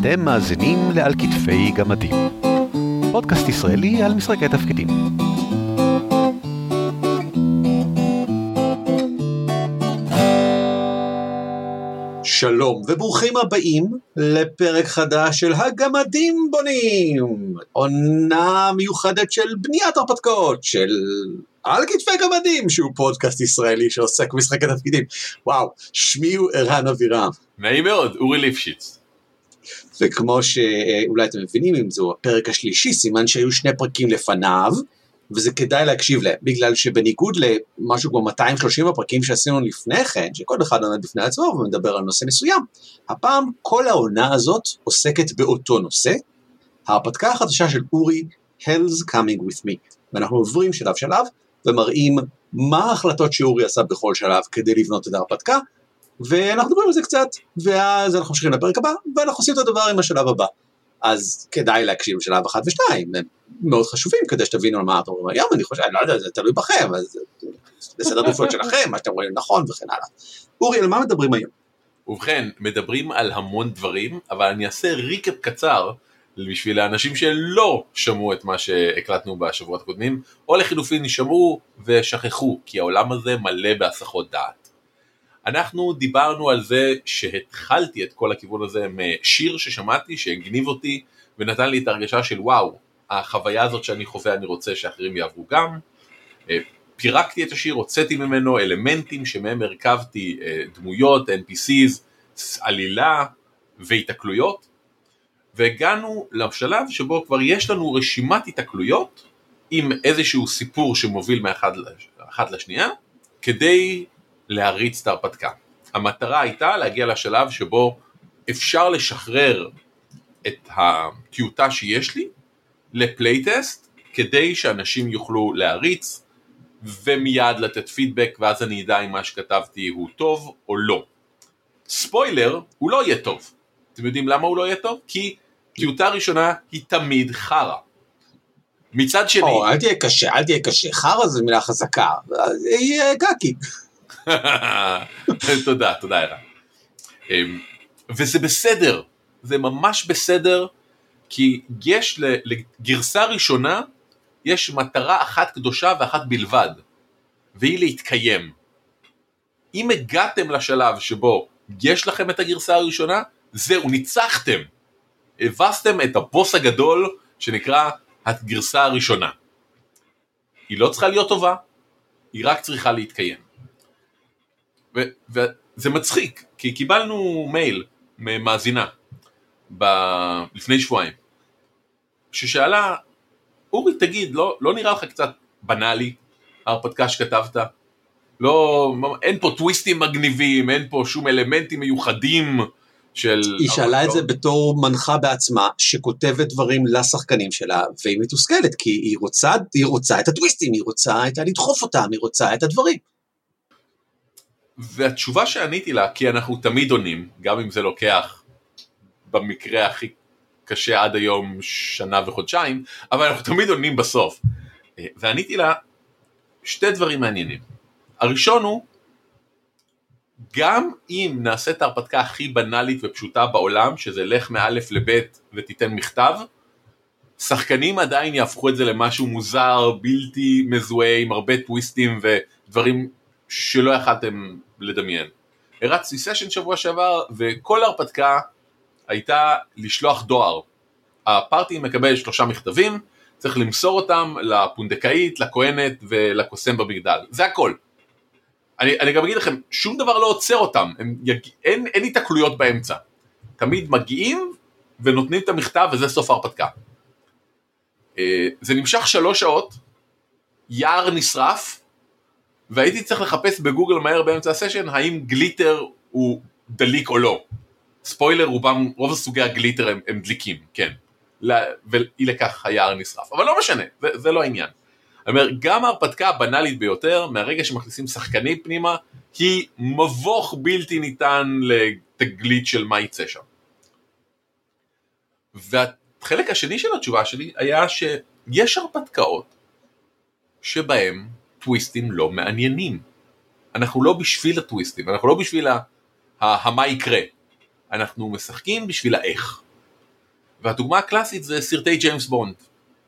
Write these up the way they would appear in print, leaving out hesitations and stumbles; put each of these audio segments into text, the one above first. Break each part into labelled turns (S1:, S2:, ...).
S1: אתם מאזינים לעל כתפי גמדים, פודקאסט ישראלי על משחקי תפקידים.
S2: שלום וברוכים הבאים לפרק חדש של הגמדים בונים, עונה מיוחדת של בניית הרפתקאות של על כתפי גמדים, שהוא פודקאסט ישראלי שעוסק במשחקי תפקידים. וואו, שמי הוא ערן אבירם.
S3: נעים מאוד, אורי ליפשיץ.
S2: וכמו שאולי אתם מבינים, אם זהו הפרק השלישי, סימן שהיו 2 פרקים לפניו, וזה כדאי להקשיב להם, בגלל שבניגוד למשהו כמו 230 הפרקים שעשינו לפני כן, שכל אחד עומד בפני עצמו ומדבר על נושא מסוים, הפעם כל העונה הזאת עוסקת באותו נושא, ההרפתקה החדשה של אורי, Hell's Coming With Me, ואנחנו עוברים שלב שלב, ומראים מה ההחלטות שאורי עשה בכל שלב כדי לבנות את ההרפתקה, ואנחנו מדברים על זה קצת, ואז אנחנו ממשיכים לפרק הבא, ואנחנו עושים את הדבר עם השלב הבא. אז כדאי להקשיב שלב 1 ו2, הם מאוד חשובים כדי שתבינו על מה אתם רואים היום, אני חושב, אני לא יודע, זה תלוי בכם, אז בסדר דופות שלכם, מה שאתם רואים נכון וכן הלאה. אורי, על מה מדברים היום?
S3: ובכן, מדברים על המון דברים, אבל אני אעשה ריקאפ קצר, בשביל האנשים שלא שמעו את מה שהקלטנו בשבועות הקודמים, או לחילופין שמעו ושכחו, כי העולם הזה מלא בהסחות דעת. אנחנו דיברנו על זה שהתחלתי את כל הכיוון הזה משיר ששמעתי, שהגניב אותי, ונתן לי את הרגשה של וואו, החוויה הזאת שאני חווה אני רוצה שאחרים יעברו גם. פירקתי את השיר, הוצאתי ממנו אלמנטים שמהם הרכבתי דמויות, NPCs, עלילה והתקלויות, והגענו לשלב שבו כבר יש לנו רשימת התקלויות, עם איזשהו סיפור שמוביל מאחת לשנייה, כדי להריץ את ההרפתקה. המטרה הייתה להגיע לשלב שבו אפשר לשחרר את הטיוטה שיש לי לפלייטסט, כדי שאנשים יוכלו להריץ, ומיד לתת פידבק, ואז אני אדע אם מה שכתבתי הוא טוב או לא. ספוילר, הוא לא יהיה טוב. אתם יודעים למה הוא לא יהיה טוב? כי טיוטה ראשונה היא תמיד חרה. מצד שני...
S2: אל תהיה קשה, חרה זה מילה חזקה, יהיה גקי.
S3: תודה ערן. וזה בסדר, זה ממש בסדר, כי יש לגרסה ראשונה, יש מטרה אחת קדושה ואחת בלבד, והיא להתקיים. אם הגעתם לשלב שבו יש לכם את הגרסה הראשונה, זהו, ניצחתם. הבסתם את הבוס הגדול שנקרא הגרסה הראשונה. היא לא צריכה להיות טובה, היא רק צריכה להתקיים. וזה מצחיק, כי קיבלנו מייל ממאזינה לפני שבועיים, ששאלה, אורי תגיד, לא נראה לך קצת בנאלי, ההרפתקה שכתבת? אין פה טוויסטים מגניבים, אין פה שום אלמנטים מיוחדים של...
S2: היא שאלה את זה בתור מנחה בעצמה, שכותבת דברים לשחקנים שלה, והיא מתוסכלת, כי היא רוצה את הטוויסטים, היא רוצה את לדחוף אותם, היא רוצה את הדברים.
S3: והתשובה שעניתי לה, כי אנחנו תמיד עונים, גם אם זה לוקח במקרה הכי קשה עד היום 1 שנה וחודשיים, אבל אנחנו תמיד עונים בסוף. ועניתי לה 2 דברים מעניינים. הראשון הוא, גם אם נעשה את ההרפתקה הכי בנאלית ופשוטה בעולם, שזה לך מאלף לבית ותיתן מכתב, שחקנים עדיין יהפכו את זה למשהו מוזר, בלתי מזוהה, עם הרבה טוויסטים ודברים שלא יכלתם לדמיין. הרצתי סשן שבוע שעבר, וכל ההרפתקה הייתה לשלוח דואר. הפארטי מקבל 3 מכתבים, צריך למסור אותם לפונדקאית, לכהנת ולקוסם במגדל. זה הכל. אני גם אגיד לכם, שום דבר לא עוצר אותם, אין התקלויות באמצע. תמיד מגיעים ונותנים את המכתב, וזה סוף ההרפתקה. זה נמשך 3 שעות, יער נשרף, והייתי צריך לחפש בגוגל מהר באמצע הסשן, האם גליטר הוא דליק או לא. ספוילר, רוב הסוגי הגליטר הם דליקים, כן. ואי לכך היער נשרף. אבל לא משנה, זה לא העניין. אני אומר, גם ההרפתקה הבנאלית ביותר, מהרגע שמכניסים שחקנים פנימה, היא מבוך בלתי ניתן לתגלית של מה יצא שם. והחלק השני של התשובה שלי היה שיש הרפתקאות שבהם טוויסטים לא מעניינים. אנחנו לא בשביל הטוויסטים, אנחנו לא בשביל מה יקרה. אנחנו משחקים בשביל האיך. והדוגמה הקלאסית זה סרטי ג'יימס בונד.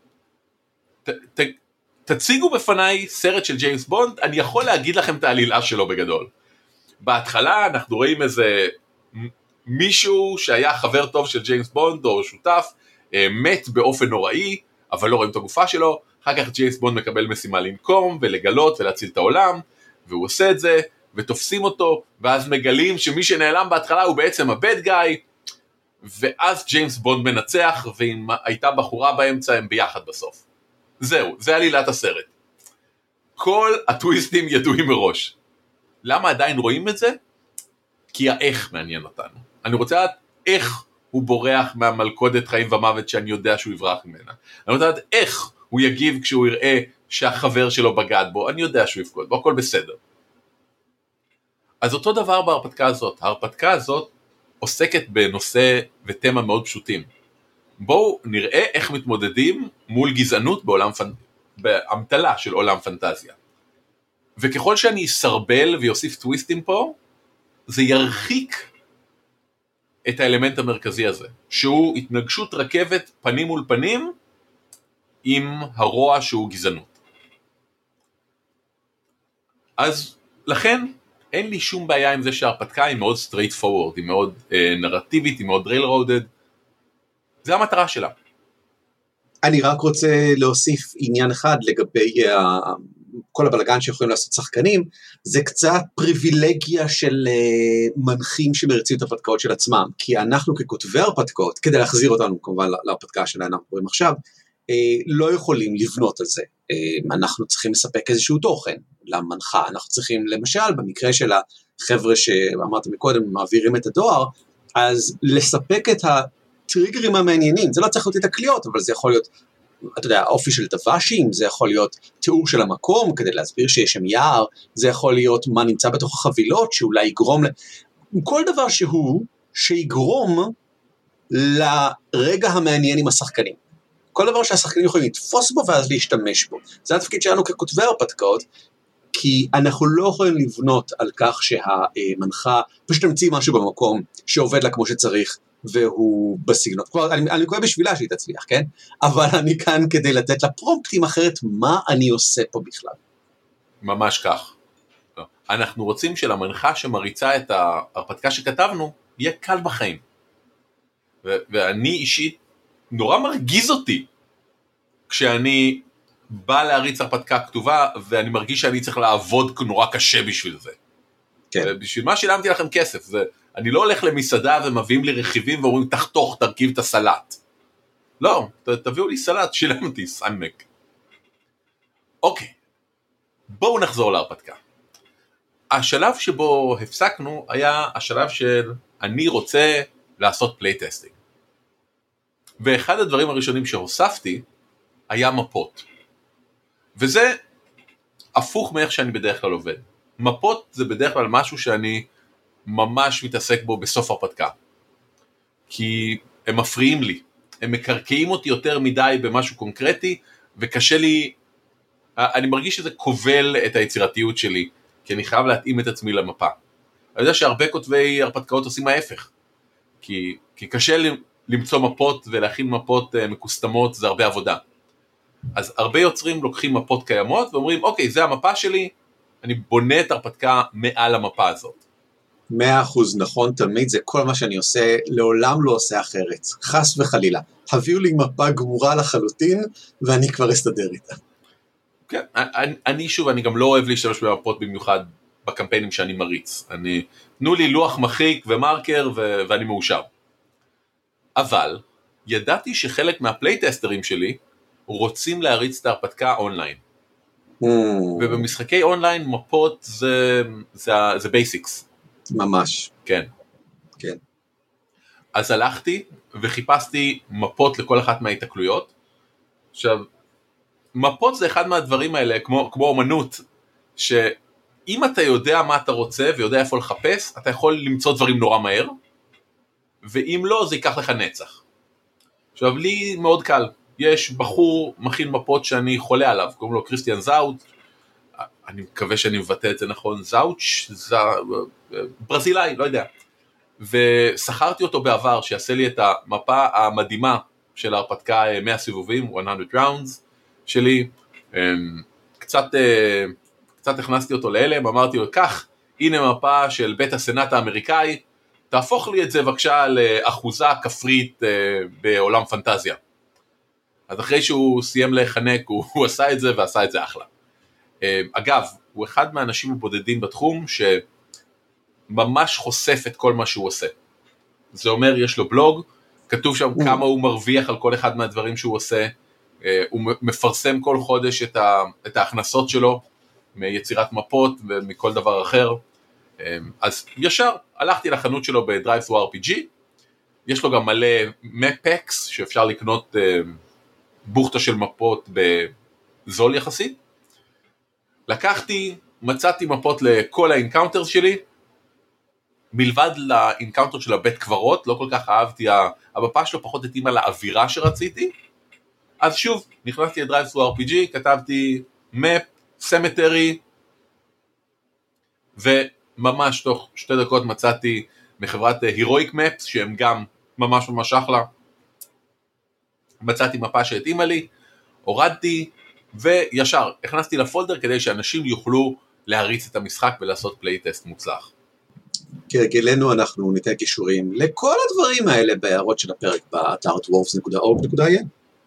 S3: תציגו בפניי סרט של ג'יימס בונד, אני יכול להגיד לכם את העלילה שלו בגדול. בהתחלה אנחנו רואים איזה מישהו שהיה חבר טוב של ג'יימס בונד או שותף, מת באופן נוראי, אבל לא רואים את הגופה שלו, אחר כך ג'יימס בונד מקבל משימה לנקום ולגלות ולהציל את העולם, והוא עושה את זה, ותופסים אותו, ואז מגלים שמי שנעלם בהתחלה הוא בעצם הבד גאי, ואז ג'יימס בונד מנצח, ואם הייתה בחורה באמצע הם ביחד בסוף. זהו, זה עלילת הסרט. כל הטוויסטים ידועים מראש. למה עדיין רואים את זה? כי האיך מעניין אותנו. אני רוצה לדעת איך הוא בורח מהמלכודת חיים ומוות שאני יודע שהוא יברח ממנה. אני רוצה לדעת איך הוא יגיב כשהוא יראה שהחבר שלו בגד בו, אני יודע שהוא יפקוד בו, הכל בסדר. אז אותו דבר בהרפתקה הזאת. ההרפתקה הזאת עוסקת בנושא ותמה מאוד פשוטים. בואו נראה איך מתמודדים מול גזענות באמתלה של עולם פנטזיה. וככל שאני אסרבל ויוסיף טוויסטים פה, זה ירחיק את האלמנט המרכזי הזה, שהוא התנגשות רכבת פנים מול פנים עם הרוע שהוא גזענות. אז לכן אין לי שום בעיה עם זה שההרפתקה היא מאוד straight forward, היא מאוד נרטיבית, היא מאוד railroaded, זה המטרה שלה.
S2: אני רק רוצה להוסיף עניין אחד לגבי כל הבלגן שיכולים לעשות שחקנים, זה קצת פריבילגיה של מנחים שמרצים את ההרפתקאות של עצמם, כי אנחנו ככותבי הרפתקאות, כדי להחזיר אותנו כמובן להרפתקה שלנו אנחנו רואים עכשיו, לא יכולים לבנות על זה, אנחנו צריכים לספק איזשהו תוכן למנחה, אנחנו צריכים למשל במקרה של החבר'ה שאמרתם מקודם מעבירים את הדואר, אז לספק את הטריגרים המעניינים, זה לא צריך להיות את הקליעות, אבל זה יכול להיות, אתה יודע, האופי של דוושים, זה יכול להיות תיאור של המקום כדי להסביר שיש שם יער, זה יכול להיות מה נמצא בתוך החבילות שאולי יגרום כל דבר שיגרום לרגע המעניין עם השחקנים. כל דבר שהשחקנים יכולים לתפוס בו ואז להשתמש בו. זה התפקיד שלנו ככותבי הרפתקאות, כי אנחנו לא יכולים לבנות על כך שהמנחה פשוט תמציא משהו במקום שעובד לה כמו שצריך, והוא בסגנון. כלומר, אני קורא בשבילה שהיא תצליח, כן? אבל אני כאן כדי לתת לה פרומפטים אחרת, מה אני עושה פה בכלל?
S3: ממש כך. אנחנו רוצים שלמנחה שמריצה את ההרפתקה שכתבנו, יהיה קל בחיים. ואני אישית, נורא מרגיז אותי, כשאני בא להריץ הרפתקה כתובה, ואני מרגיש שאני צריך לעבוד נורא קשה בשביל זה. כן. בשביל מה שילמתי לכם כסף? אני לא הולך למסעדה ומביאים לי רכיבים ואומרים תחתוך, תרכיב את הסלט. לא, תביאו לי סלט, שילמתי, סמק. אוקיי, בואו נחזור להרפתקה. השלב שבו הפסקנו היה השלב של אני רוצה לעשות פלייטסטינג. ואחד הדברים הראשונים שהוספתי היה מפות. וזה הפוך מאיך שאני בדרך כלל עובד. מפות זה בדרך כלל משהו שאני ממש מתעסק בו בסוף הרפתקה. כי הם מפריעים לי. הם מקרקעים אותי יותר מדי במשהו קונקרטי, וקשה לי, אני מרגיש שזה כובל את היצירתיות שלי, כי אני חייב להתאים את עצמי למפה. אני יודע שהרבה כותבי הרפתקאות עושים ההפך. כי קשה למצוא מפות ולהכין מפות מקוסטמות, זה הרבה עבודה. אז הרבה יוצרים לוקחים מפות קיימות ואומרים, אוקיי, זה המפה שלי, אני בונה את הרפתקה מעל המפה הזאת.
S2: 100% נכון, תמיד זה כל מה שאני עושה, לעולם לא עושה אחרת, חס וחלילה. הביאו לי מפה גמורה לחלוטין, ואני כבר אסתדר איתה.
S3: כן, אני שוב, אני גם לא אוהב להשתמש במפות במיוחד בקמפיינים שאני מריץ. תנו לי לוח מחיק ומרקר ואני מאושר. אבל ידעתי שחלק מהפלייטסטרים שלי רוצים להריץ את ההרפתקה אונליין. ובמשחקי אונליין מפות זה בייסיקס.
S2: ממש.
S3: כן.
S2: כן.
S3: אז הלכתי וחיפשתי מפות לכל אחת מההתקלויות. עכשיו, מפות זה אחד מהדברים האלה, כמו אומנות, שאם אתה יודע מה אתה רוצה ויודע איפה לחפש, אתה יכול למצוא דברים נורא מהר, ואם לא, זה ייקח לך נצח. עכשיו, לי מאוד קל. יש בחור מכין מפות שאני חולה עליו, קוראים לו קריסטיאן זאוט, אני מקווה שאני מבטא את זה נכון, זאוץ', ברזילאי, לא יודע. ושכרתי אותו בעבר שיעשה לי את המפה המדהימה של ההרפתקה 100 סיבובים, 100 rounds שלי. קצת הכנסתי אותו להלם, אמרתי לו, כך, הנה מפה של בית הסנאט האמריקאי, תהפוך לי את זה בבקשה לאחוזה כפרית בעולם פנטזיה. אז אחרי שהוא סיים להיחנק, הוא עשה את זה ועשה את זה אחלה. אגב, הוא אחד מהאנשים הבודדים בתחום שממש חושף את כל מה שהוא עושה. זה אומר, יש לו בלוג, כתוב שם כמה הוא מרוויח על כל אחד מהדברים שהוא עושה, הוא מפרסם כל חודש את ההכנסות שלו, מיצירת מפות ומכל דבר אחר. אז ישר הלכתי לחנות שלו ב-Drive-Thru RPG, יש לו גם מלא map-packs שאפשר לקנות בוכטה של מפות בזול יחסית. לקחתי, מצאתי מפות לכל האינקאונטרס שלי, מלבד לאינקאונטר של הבית קברות, לא כל כך אהבתי, המפה שלו פחות התאימה לאווירה שרציתי, אז שוב, נכנסתי ל-Drive-Thru RPG, כתבתי map, cemetery, וממש תוך 2 דקות מצאתי מחברת Heroic Maps, שהם גם ממש ממש אחלה, מצאתי מפה שהתאימה לי, הורדתי, וישר הכנסתי לפולדר כדי שאנשים יוכלו להריץ את המשחק ולעשות פלייטסט מוצלח.
S2: כרגלנו אנחנו ניתן קישורים לכל הדברים האלה בהערות של הפרק באתר dwarves.org.il.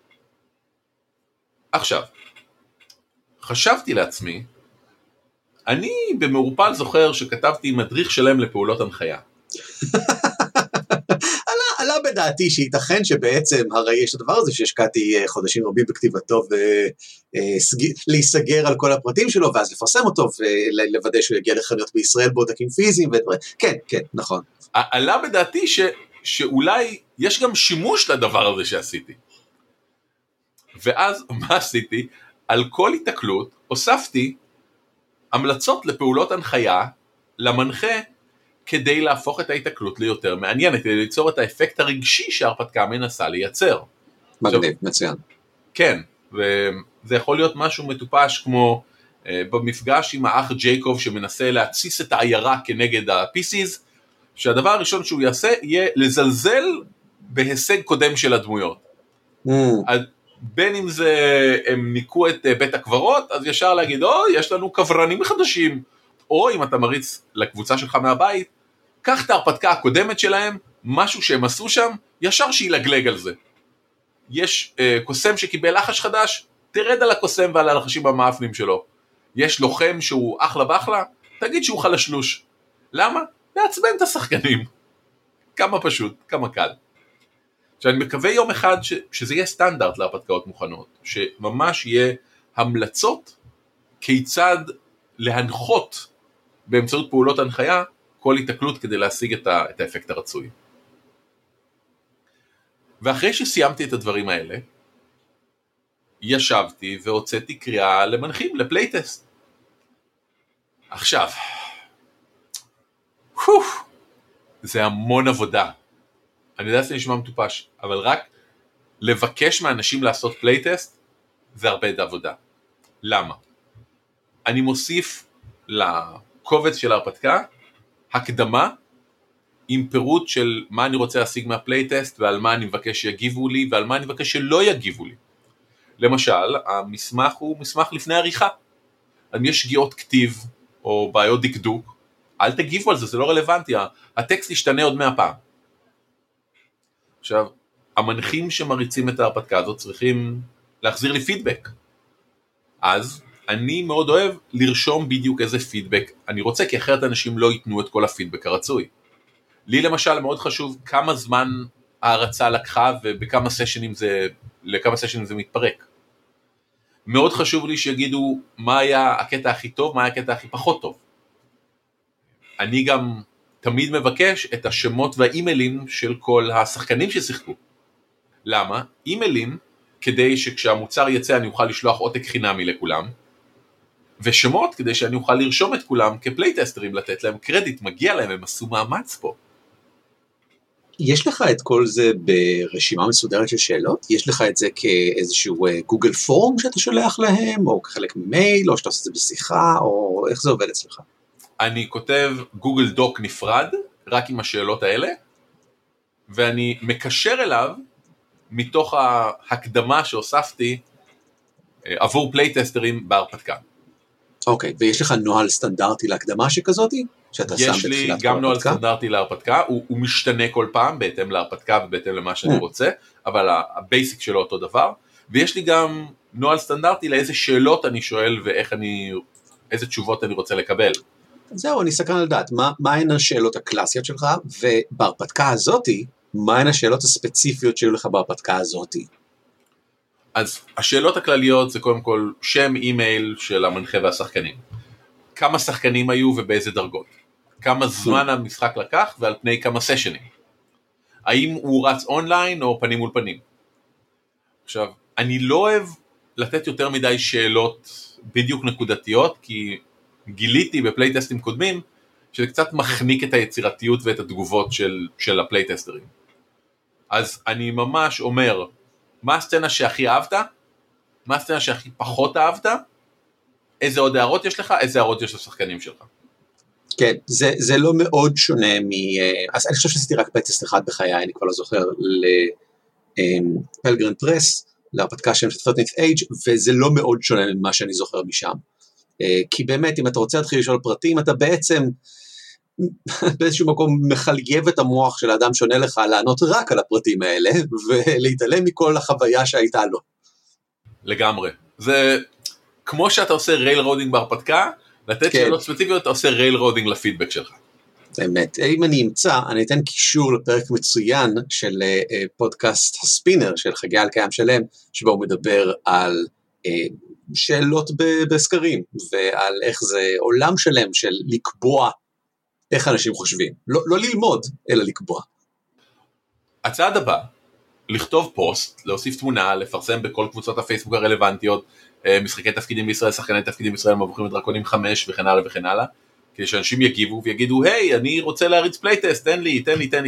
S2: עכשיו, חשבתי לעצמי, אני במעורפל זוכר שכתבתי מדריך שלם לפעולות הנחיה. עלה בדעתי שייתכן שבעצם הרי יש הדבר הזה שהשקעתי חודשים רבים בכתיבתו ולהיסגר על כל הפרטים שלו ואז לפרסם אותו ולוודא שהוא יגיע לחנויות בישראל בעותקים פיזיים ודברים. כן, כן, נכון.
S3: עלה בדעתי שאולי יש גם שימוש לדבר הזה שעשיתי. ואז מה עשיתי? על כל התקלות הוספתי המלצות לפעולות הנחיה למנחה כדי להפוך את ההתקלות ליותר מעניינת, כדי ליצור את האפקט הרגשי שההרפתקה מנסה לייצר.
S2: מגניב, מצוין.
S3: כן, וזה יכול להיות משהו מטופש כמו במפגש עם האח ג'ייקוב שמנסה להציס את העיירה כנגד ה-PCs, שהדבר הראשון שהוא יעשה יהיה לזלזל בהישג קודם של הדמויות. בין אם זה הם ניקו את בית הקברות, אז ישר להגיד, יש לנו קברנים חדשים, או אם אתה מריץ לקבוצה שלך מהבית, קח את ההרפתקה הקודמת שלהם, משהו שהם עשו שם, ישר שילגלג על זה. יש קוסם שקיבל לחש חדש, תרד על הקוסם ועל הלחשים המאפנים שלו. יש לוחם שהוא אחלה באחלה, תגיד שהוא חלשלוש. למה? לעצבן את השחקנים. כמה פשוט, כמה קל. שאני מקווה יום אחד שזה יהיה סטנדרט להרפתקאות מוכנות, שממש יהיה המלצות כיצד להנחות באמצעות פעולות הנחיה כל התקלות כדי להשיג את האפקט הרצוי. ואחרי שסיימתי את הדברים האלה, ישבתי והוצאתי קריאה למנחים, לפלייטסט. עכשיו, זה המון עבודה. אני יודע שזה נשמע מטופש, אבל רק לבקש מאנשים לעשות פלייטסט, זה הרבה עבודה. למה? אני מוסיף לקובץ של ההרפתקה, הקדמה, עם פירוט של מה אני רוצה להשיג מהפלייטסט, ועל מה אני מבקש שיגיבו לי, ועל מה אני מבקש שלא יגיבו לי. למשל, המסמך הוא מסמך לפני עריכה. אם יש שגיאות כתיב, או בעיות דקדוק, אל תגיבו על זה, זה לא רלוונטי, הטקסט ישתנה עוד 100 פעם. עכשיו, המנחים שמריצים את ההרפתקה הזאת צריכים להחזיר לי פידבק. אז אני מאוד אוהב לרשום בדיוק איזה פידבק אני רוצה, כי אחרת אנשים לא ייתנו את כל הפידבק הרצוי. לי למשל מאוד חשוב כמה זמן ההרצה לקחה ובכמה סשנים לכמה סשנים זה מתפרק. מאוד חשוב לי שיגידו מה היה הקטע הכי טוב, מה היה הקטע הכי פחות טוב. אני גם תמיד מבקש את השמות והאימיילים של כל השחקנים ששיחקו. למה? אימיילים כדי שכשהמוצר יצא אני אוכל לשלוח עותק חינמי לכולם, ושמות כדי שאני אוכל לרשום את כולם כפלייטסטרים, לתת להם קרדיט, מגיע להם, הם עשו מאמץ פה.
S2: יש לך את כל זה ברשימה מסודרת של שאלות? יש לך את זה כאיזשהו גוגל פורם שאתה שולח להם, או כחלק ממייל, או שאתה עושה את זה בשיחה, או איך זה עובד אצלך?
S3: אני כותב גוגל דוק נפרד, רק עם השאלות האלה, ואני מקשר אליו מתוך ההקדמה שהוספתי עבור פלייטסטרים בהרפתקה.
S2: אוקיי, ויש לך נוהל סטנדרטי להקדמה שכזאתי?
S3: יש לי גם נוהל סטנדרטי להרפתקה, הוא משתנה כל פעם בהתאם להרפתקה ובהתאם למה שאני רוצה, אבל הבייסיק שלו אותו דבר, ויש לי גם נוהל סטנדרטי לאיזה שאלות אני שואל ואיזה תשובות אני רוצה לקבל.
S2: זהו, אני סקרן לדעת, מהן השאלות הקלאסיות שלך, ובהרפתקה הזאתי, מהן השאלות הספציפיות שהיו לך בהרפתקה הזאתי?
S3: אז השאלות הכלליות זה קודם כל שם אימייל של המנחה והשחקנים. כמה שחקנים היו ובאיזה דרגות. כמה זמן המשחק לקח ועל פני כמה סשנים. האם הוא רץ אונליין או פנים מול פנים. עכשיו, אני לא אוהב לתת יותר מדי שאלות בדיוק נקודתיות, כי גיליתי בפלייטסטים קודמים, שזה קצת מחניק את היצירתיות ואת התגובות של הפלייטסטרים. אז אני ממש אומר, מה הסצנה שהכי אהבת? מה הסצנה שהכי פחות אהבת? איזה עוד הערות יש לך? איזה הערות יש לשחקנים שלך?
S2: כן, זה לא מאוד שונה אז אני חושב שעשיתי רק פלייטסט אחד בחיי, אני כבר לא זוכר, לפלגרן פרס, להרפתקה של משתפות נית אייג', וזה לא מאוד שונה ממה שאני זוכר משם. כי באמת, אם אתה רוצה להתחיל לשאול פרטים, אתה בעצם באיזשהו מקום מחלייב את המוח של האדם שונה לך, לענות רק על הפרטים האלה, ולהתעלם מכל החוויה שהייתה לו.
S3: לגמרי. זה כמו שאתה עושה רייל רודינג בהרפתקה, לתת שאלות ספציפיות, אתה עושה רייל רודינג לפידבק שלך.
S2: באמת, אם אני אמצא, אני אתן קישור לפרק מצוין של פודקאסט הספינר של חגי על קיים שלם, שבו הוא מדבר על שאלות בסקרים, ועל איך זה עולם שלם של לקבוע איך אנשים חושבים. לא ללמוד, אלא לקבוע.
S3: הצעד הבא, לכתוב פוסט, להוסיף תמונה, לפרסם בכל קבוצות הפייסבוק הרלוונטיות, משחקי תפקידים בישראל, שחקני תפקידים בישראל, מבוכים ודרקונים 5 וכן הלאה וכן הלאה, כדי שאנשים יגיבו ויגידו, היי, אני רוצה להריץ פלייטסט, תן לי.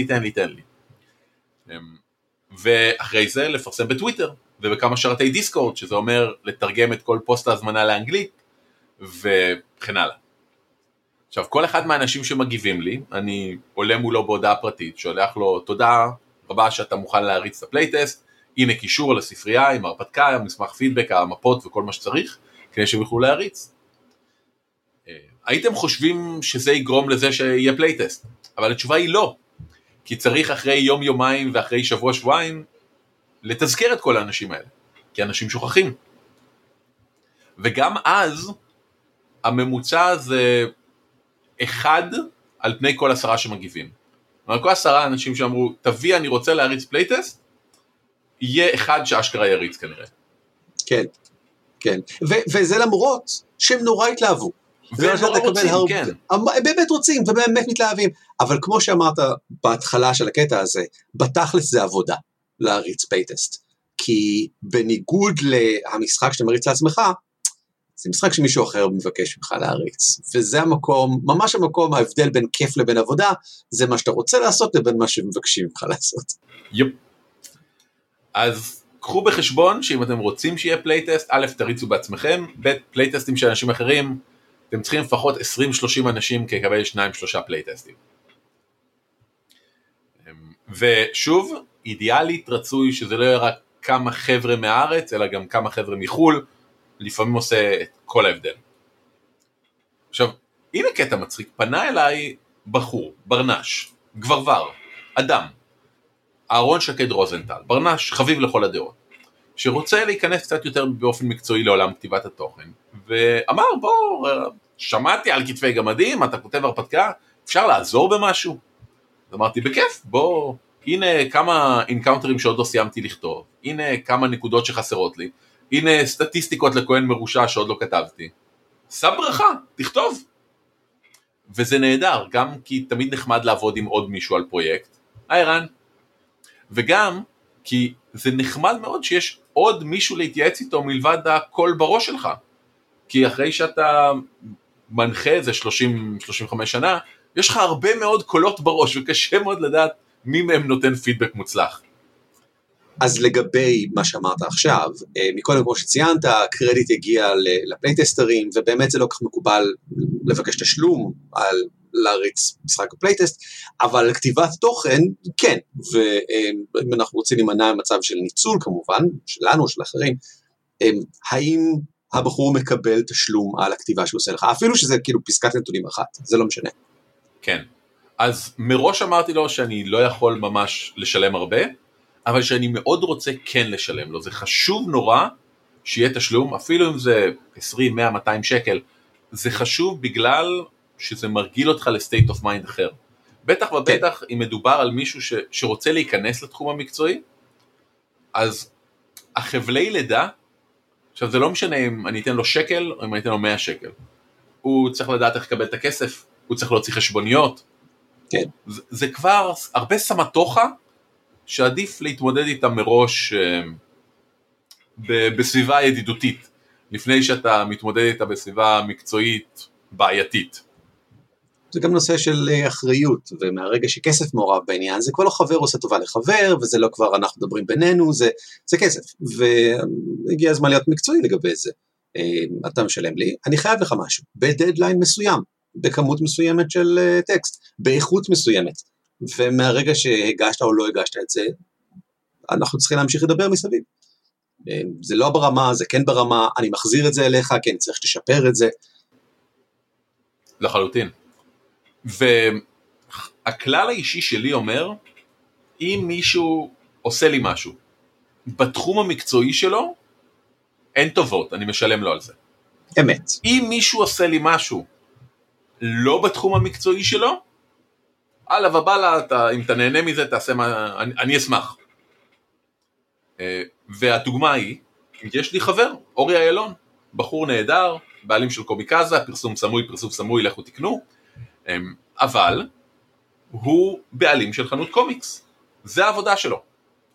S3: ואחרי זה לפרסם בטוויטר, ובכמה שרתי דיסקורד, שזה אומר לתרגם את כל פוסט ההזמנה לאנגלית, וכן הלאה. עכשיו, כל אחד מהאנשים שמגיבים לי, אני עולה מולו בהודעה פרטית, שולח לו תודה רבה שאתה מוכן להריץ את הפלייטסט, הנה קישור לספרייה עם הרפתקה, מסמך פידבק, המפות וכל מה שצריך, כדי שהם יוכלו להריץ. הייתם חושבים שזה יגרום לזה שיהיה פלייטסט, אבל התשובה היא לא, כי צריך אחרי יום-יומיים ואחרי שבוע-שבועיים, לתזכר את כל האנשים האלה, כי אנשים שוכחים. וגם אז, הממוצע זה 1 על פני כל 10 שמגיבים. כל 10 אנשים שאמרו, תביא אני רוצה להריץ פלייטסט, יהיה 1 שאשכרה יריץ כנראה.
S2: כן, כן. וזה למרות שהם נורא התלהבו.
S3: והם נורא רוצים, כן.
S2: הם באמת רוצים, ובאמת מתלהבים. אבל כמו שאמרת בהתחלה של הקטע הזה, בתכלס זה עבודה להריץ פלייטסט. כי בניגוד למשחק שאתה מריץ לעצמך, זה משחק שמישהו אחר מבקש ממך להריץ. וזה המקום, ממש המקום, ההבדל בין כיף לבין עבודה, זה מה שאתה רוצה לעשות לבין מה שמבקשים ממך לעשות.
S3: יופ. אז קחו בחשבון שאם אתם רוצים שיהיה פלייטסט, א', תריצו בעצמכם, ב', פלייטסטים של אנשים אחרים, אתם צריכים לפחות 20-30 אנשים כקבל 2-3 פלייטסטים. ושוב, אידיאלית רצוי שזה לא יהיה רק כמה חבר'ה מהארץ, אלא גם כמה חבר'ה מחול, לפעמים עושה את כל ההבדל. עכשיו, הנה קטע מצחיק, פנה אליי בחור, ברנש, גברבר, אדם, אהרון שקד רוזנטל, ברנש, חביב לכל הדעות, שרוצה להיכנס קצת יותר באופן מקצועי לעולם כתיבת התוכן, ואמר, בוא, שמעתי על כתבי גמדים, אתה כותב הרפתקה, אפשר לעזור במשהו? אמרתי, בכיף, בוא, הנה כמה אינקאונטרים שעוד לא סיימתי לכתוב, הנה כמה נקודות שחסרות לי, הנה סטטיסטיקות לכהן מרושע שעוד לא כתבתי, שא ברכה, תכתוב. וזה נהדר, גם כי תמיד נחמד לעבוד עם עוד מישהו על פרויקט, רן, וגם כי זה נחמד מאוד שיש עוד מישהו להתייעץ איתו מלבד הקול בראש שלך, כי אחרי שאתה מנחה איזה 30-35 שנה, יש לך הרבה מאוד קולות בראש, וקשה מאוד לדעת מי מהם נותן פידבק מוצלח.
S2: אז לגבי מה שאמרת עכשיו, מקודם כמו שציינת, הקרדיט הגיע לפלייטסטרים, ובאמת זה לא כך מקובל לבקש תשלום על להריץ משחק הפלייטסט, אבל כתיבת תוכן, כן, ואם אנחנו רוצים להימנע ממצב של ניצול כמובן, שלנו, של אחרים, האם הבחור מקבל תשלום על הכתיבה שהוא עושה לך, אפילו שזה כאילו פסקת נתונים אחת, זה לא משנה.
S3: כן, אז מראש אמרתי לו שאני לא יכול ממש לשלם הרבה, אבל שאני מאוד רוצה כן לשלם לו, זה חשוב נורא שיהיה תשלום, אפילו אם זה 20, 100, 200 שקל, זה חשוב בגלל שזה מרגיל אותך לסטייט אוף מיינד אחר. בטח ובטח אם מדובר על מישהו שרוצה להיכנס לתחום המקצועי, אז החבלי לידה, עכשיו זה לא משנה אם אני אתן לו שקל או אם אני אתן לו 100 שקל, הוא צריך לדעת איך לקבל את הכסף, הוא צריך להוציא חשבוניות,
S2: כן.
S3: זה כבר הרבה סמטוחה, שעדיף להתמודד איתם מראש בסביבה ידידותית, לפני שאתה מתמודד איתה בסביבה מקצועית בעייתית.
S2: זה גם נושא של אחריות, ומהרגע שכסף מעורב בעניין, זה כבר לא חבר עושה טובה לחבר, וזה לא כבר אנחנו מדברים בינינו, זה כסף, והגיע הזמן להיות מקצועי לגבי זה. אתה משלם לי, אני חייב לך משהו, בדדליין מסוים, בכמות מסוימת של טקסט, באיכות מסוימת, ומהרגע שהגשת או לא הגשת את זה, אנחנו צריכים להמשיך לדבר מסביב. זה לא ברמה, זה כן ברמה, אני מחזיר את זה אליך, כן, צריך לשפר את זה.
S3: לחלוטין. והכלל האישי שלי אומר, אם מישהו עושה לי משהו, בתחום המקצועי שלו, אין טובות, אני משלם לו על זה.
S2: אמת.
S3: אם מישהו עושה לי משהו, לא בתחום המקצועי שלו, הלאה ובאללה, אם אתה נהנה מזה, תעשה מה, אני אשמח. והדוגמה היא, יש לי חבר, אורי איילון, בחור נהדר, בעלים של קומיקזה, פרסום סמוי, לכו תקנו, אבל הוא בעלים של חנות קומיקס, זה העבודה שלו.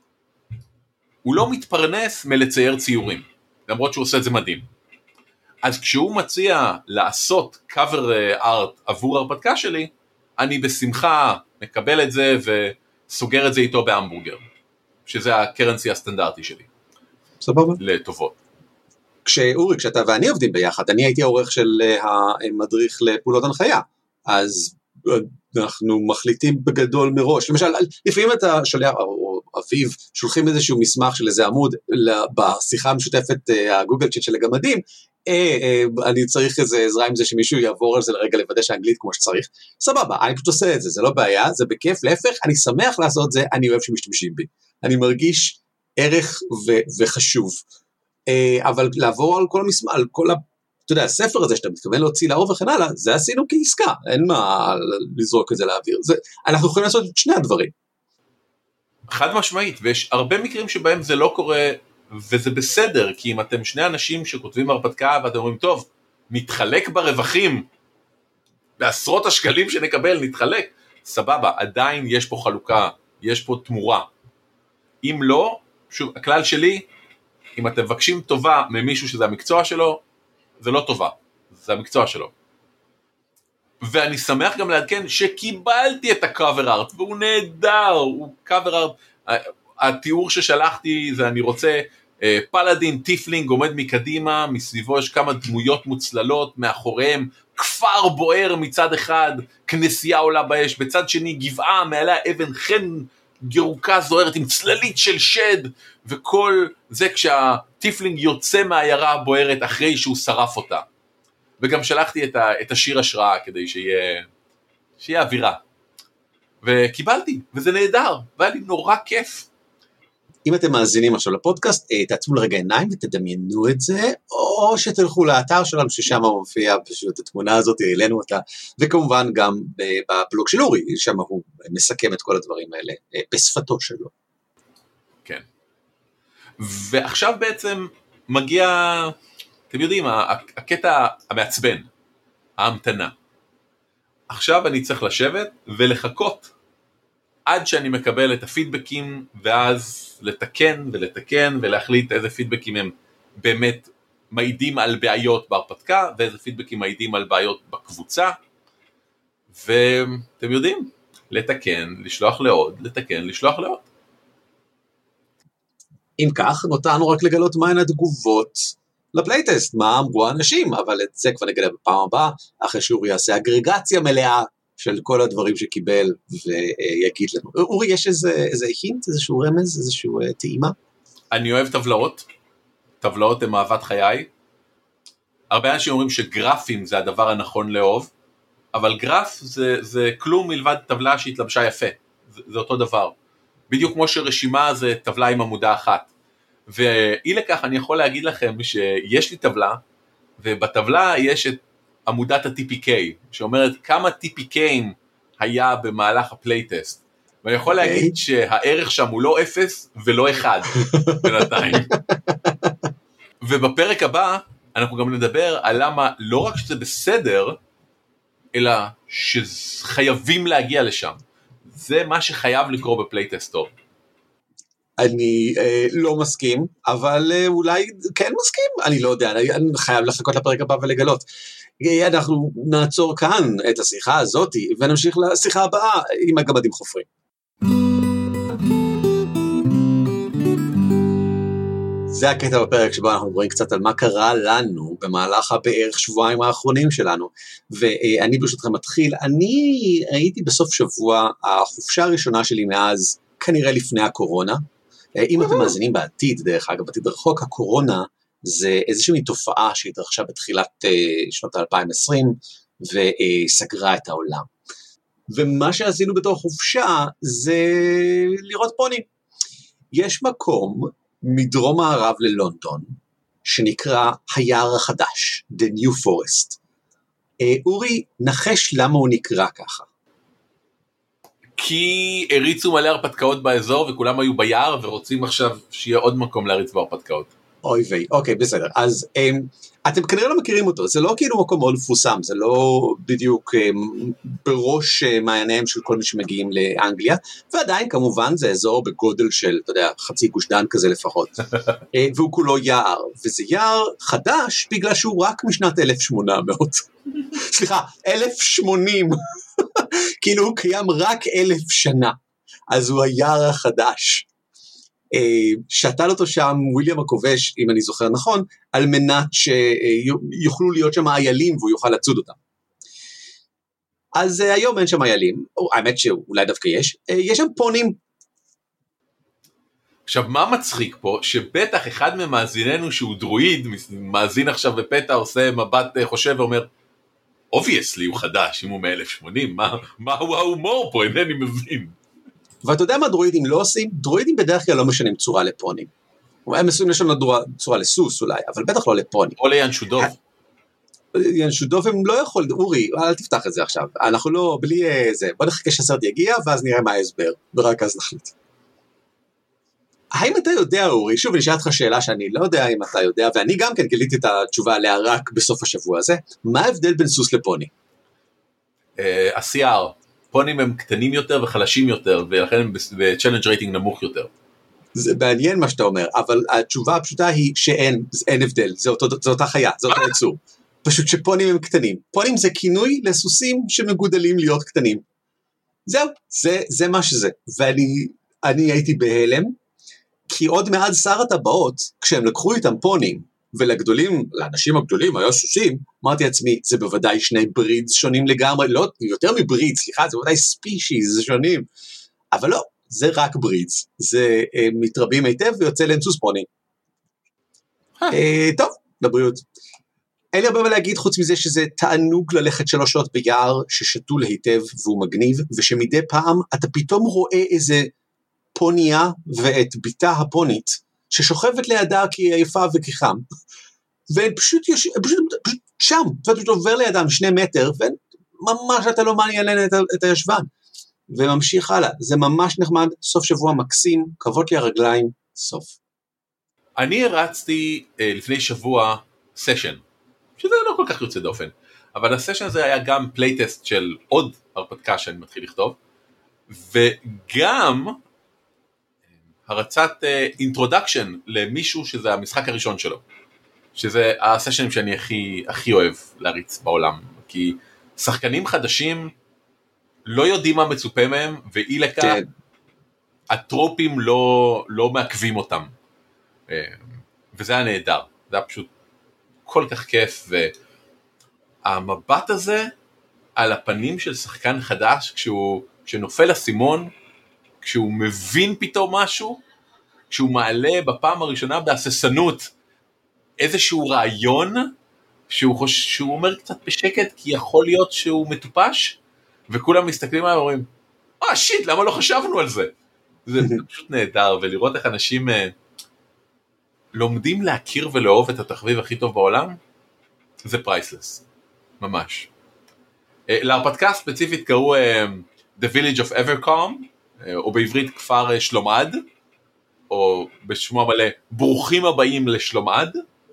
S3: הוא לא מתפרנס מלצייר ציורים, למרות שהוא עושה את זה מדהים. אז כשהוא מציע לעשות cover art עבור הרפתקה שלי, אני בשמחה מקבל את זה וסוגר את זה איתו בהמבורגר, שזה הקרנסי הסטנדרטי שלי.
S2: סבבה.
S3: לטובות.
S2: כשאורי, כשאתה ואני עובדים ביחד, אני הייתי העורך של המדריך לפעולות הנחיה, אז אנחנו מחליטים בגדול מראש, למשל, לפעמים אתה שולח, או אביב, שולחים איזשהו מסמך של איזה עמוד, בשיחה המשותפת הגוגל צ'אט של הגמדים, אני צריך איזה עזרה עם זה שמישהו יעבור על זה לרגע לוודא שהאנגלית כמו שצריך, סבבה, אני פשוט עושה את זה, זה לא בעיה, זה בכיף, להפך, אני שמח לעשות זה, אני אוהב שמשתמשים בי, אני מרגיש ערך וחשוב, אבל לעבור על כל המסמך, על כל אתה יודע, הספר הזה שאתה מתכוון להוציא לאור וכן הלאה, זה עשינו כעסקה, אין מה לזרוק את זה לאוויר, אנחנו יכולים לעשות את שני הדברים.
S3: חד משמעית, ויש הרבה מקרים שבהם זה לא קורה, וזה בסדר, כי אם אתם שני אנשים שכותבים הרפתקה, ואתם אומרים, טוב, נתחלק ברווחים, בעשרות השקלים שנקבל, נתחלק, סבבה, עדיין יש פה חלוקה, יש פה תמורה. אם לא, שוב, הכלל שלי, אם אתם מבקשים טובה ממישהו שזה המקצוע שלו, זה לא טובה, זה המקצוע שלו. ואני שמח גם לעדכן שקיבלתי את הקאבר ארט, והוא נהדר, הוא קאבר ארט, התיאור ששלחתי זה אני רוצה פלדין, טיפלינג עומד מקדימה, מסביבו יש כמה דמויות מוצללות, מאחוריהם כפר בוער מצד אחד, כנסייה עולה באש, בצד שני גבעה, מעליה אבן חן ירוקה זוהרת עם צללית של שד, וכל זה כשהטיפלינג יוצא מהעיירה הבוערת אחרי שהוא שרף אותה. וגם שלחתי את השיר השראה כדי שיהיה אווירה. וקיבלתי, וזה נהדר, והיה לי נורא כיף.
S2: אם אתם מאזינים עכשיו לפודקאסט, תעצמו לרגע עיניים ותדמיינו את זה, או שתלכו לאתר שלנו ששם מופיע פשוט התמונה הזאת, העלינו אותה, וכמובן גם בבלוג של אורי, שם הוא מסכם את כל הדברים האלה, בשפתו שלו.
S3: כן. ועכשיו בעצם מגיע, אתם יודעים, הקטע המעצבן, ההמתנה. עכשיו אני צריך לשבת ולחכות, עד שאני מקבל את הפידבקים, ואז לתקן ולתקן, ולהחליט איזה פידבקים הם באמת מעידים על בעיות בהרפתקה, ואיזה פידבקים מעידים על בעיות בקבוצה, ואתם יודעים, לתקן, לשלוח לעוד, לתקן, לשלוח לעוד.
S2: אם כך, נותרנו רק לגלות מהן התגובות לפלייטסט, מה אמרו האנשים, אבל את זה כבר נגלה בפעם הבאה, אחרי שאורי יעשה אגרגציה מלאה של כל הדברים שקיבל ויגיד לנו. אורי, יש איזה הינט, איזשהו רמז, איזשהו טעימה?
S3: אני אוהב טבלאות, טבלאות הן אהבת חיי. הרבה אנשים אומרים שגרפים זה הדבר הנכון לאהוב, אבל גרף זה כלום מלבד טבלה שהתלבשה יפה, זה אותו דבר. בדיוק כמו שרשימה זה טבלה עם עמודה אחת. ואי לכך אני יכול להגיד לכם שיש לי טבלה, ובטבלה יש את עמודת ה-TPK, שאומרת כמה TPK'ים היה במהלך הפלייטסט. ואני יכול להגיד שהערך שם הוא לא 0 ולא 1 בינתיים. ובפרק הבא אנחנו גם נדבר על למה לא רק שזה בסדר, אלא שחייבים להגיע לשם. זה מה שחייב לקרות בפלייטסט טוב.
S2: אני לא מסכים, אבל אולי כן מסכים, אני לא יודע, אני חייב לחכות לפרק הבא ולגלות. אנחנו נעצור כאן את השיחה הזאת, ונמשיך לשיחה הבאה עם הגמדים חופרים. זה הקטע בפרק שבו אנחנו מדברים קצת על מה קרה לנו במהלך בערך שבועיים האחרונים שלנו, ואני ברשותכם מתחיל. אני הייתי בסוף שבוע, החופשה הראשונה שלי מאז, כנראה לפני הקורונה. אם אתם מאזינים בעתיד, דרך אגב, בעתיד רחוק, הקורונה זה איזושהי תופעה שהתרחשה בתחילת שנות 2020, וסגרה את העולם. ומה שעשינו בתור חופשה, זה לראות פונים. יש מקום מדרום מערב ללונדון, שנקרא היער החדש, The New Forest. אורי, נחש למה הוא נקרא ככה?
S3: כי הריצו מלא הרפתקאות באזור, וכולם היו ביער, ורוצים עכשיו שיהיה עוד מקום להריץ בהרפתקאות.
S2: אוי ויי, אוקיי, בסדר. אז אתם כנראה לא מכירים אותו, זה לא כאילו מקום מאוד מפורסם, זה לא בדיוק בראש מעייניהם של כל מי שמגיעים לאנגליה, ועדיין כמובן זה אזור בגודל של, אתה יודע, חצי גוש דן כזה לפחות, והוא כולו יער, וזה יער חדש בגלל שהוא רק משנת 1800, סליחה, 1080, כאילו הוא קיים רק 1000 שנה, אז הוא היער החדש. שתל אותו שם וויליאם הכובש, אם אני זוכר נכון, על מנת שיוכלו להיות שם איילים והוא יוכל לצוד אותם. אז היום אין שם איילים, האמת שאולי דווקא יש שם פונים.
S3: עכשיו מה מצחיק פה, שבטח אחד ממאזיננו שהוא דרואיד, מאזין עכשיו בפתע, עושה מבט חושב ואומר, obviously הוא חדש, אם הוא מ-1080, מה הוא ההומור פה, אינני מבין.
S2: ואתה יודע מה דרואידים לא עושים? דרואידים בדרך כלל לא משנים צורה לפונים. הם עשויים לשנות צורה לסוס אולי, אבל בטח לא לפונים.
S3: או לינשודוב.
S2: ינשודוב הם לא יכול, אורי, אל תפתח את זה עכשיו. אנחנו לא, בלי זה, בוא נחכה שהסרט יגיע, ואז נראה מה ההסבר, ורק אז נחליט. האם אתה יודע, אורי, שוב אני אשאל אותך שאלה שאני לא יודע אם אתה יודע, ואני גם כן גיליתי את התשובה עליה רק בסוף השבוע הזה, מה ההבדל בין סוס לפוני?
S3: השיער. פונים הם קטנים יותר וחלשים יותר, ולכן הם ב-challenge rating נמוך יותר.
S2: זה מעניין מה שאתה אומר, אבל התשובה הפשוטה היא שאין הבדל, זה אותה חיה, זה אותו יצור. פשוט שפונים הם קטנים. פונים זה כינוי לסוסים שמגודלים להיות קטנים. זהו, זה מה שזה. ואני הייתי בהלם, כי עוד מעט שר הטבעות, כשהם לקחו איתם פונים, ולגדולים, לאנשים הגדולים, היו סוסים, אמרתי לעצמי, זה בוודאי שני ברידס שונים לגמרי, לא, יותר מברידס, סליחה, זה בוודאי ספישיז שונים, אבל לא, זה רק ברידס, זה מתרבים היטב ויוצא להם סוס פוני. טוב, לבריאות. אין לי הרבה מה להגיד חוץ מזה שזה תענוג ללכת 3 שעות ביער ששתול היטב והוא מגניב, ושמדי פעם אתה פתאום רואה איזה פוניה ואת ביתה הפונית, ששוכבת לידה כי היא עייפה וכי חם, והם פשוט שם, ואתה פשוט עובר לידם 2 מטר, וממש אתה לא מעניין את הישבן, וממשיך הלאה, זה ממש נחמד, סוף שבוע מקסים, קוות לי הרגליים, סוף.
S3: אני הרצתי לפני שבוע סשן, שזה לא כל כך יוצא דופן, אבל הסשן הזה היה גם פלייטסט של עוד הרפתקה שאני מתחיל לכתוב, וגם הרצת אינטרודקשן למישהו שזה המשחק הראשון שלו, שזה הסשנים שאני הכי אוהב להריץ בעולם, כי שחקנים חדשים לא יודעים מה מצופה מהם, ואי לכך כן. הטרופים לא מעכבים אותם, וזה היה נהדר, זה היה פשוט כל כך כיף, והמבט הזה על הפנים של שחקן חדש, כשנופל הסימון, כשהוא מבין פתאום משהו, כשהוא מעלה בפעם הראשונה בהססנות איזשהו רעיון, שהוא אומר קצת בשקט, כי יכול להיות שהוא מטופש, וכולם מסתכלים עליו ואומרים, שיט, למה לא חשבנו על זה? זה פשוט נהדר, ולראות איך אנשים לומדים להכיר ולאהוב את התחביב הכי טוב בעולם, זה פרייסלס, ממש. להרפתקה ספציפית קראו The Village of Evercalm, או בעברית כפר שלומעד, או בשמו המלא, ברוכים הבאים לשלומעד,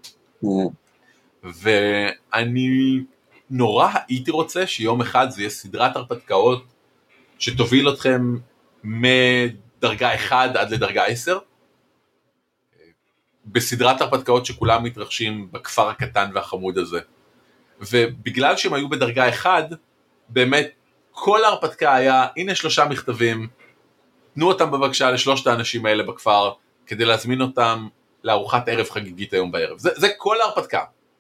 S3: ואני נורא הייתי רוצה שיום אחד זה יהיה סדרת הרפתקאות, שתוביל אתכם מדרגה 1 עד לדרגה 10, בסדרת הרפתקאות שכולם מתרחשים בכפר הקטן והחמוד הזה. ובגלל שהם היו בדרגה 1, באמת כל ההרפתקה היה, הנה 3 מכתבים, תנו אותם בבקשה לשלושת האנשים האלה בכפר, כדי להזמין אותם לארוחת ערב חגיגית היום בערב. זה כל ההרפתקה.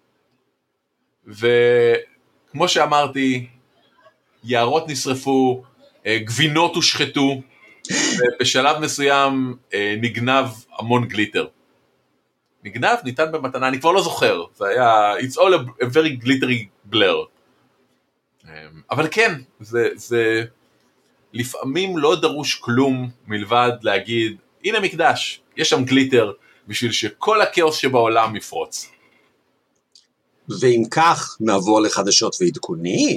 S3: וכמו שאמרתי, יערות נשרפו, גבינות הושחתו, ובשלב מסוים נגנב המון גליטר. נגנב, ניתן במתנה, אני כבר לא זוכר, זה היה, it's all a very glittery blur. אבל כן, זה לפעמים לא דרוש כלום מלבד להגיד, הנה מקדש, יש שם גליטר, בשביל שכל הכאוס שבעולם יפרוץ.
S2: ואם כך, נעבור לחדשות ועדכונים.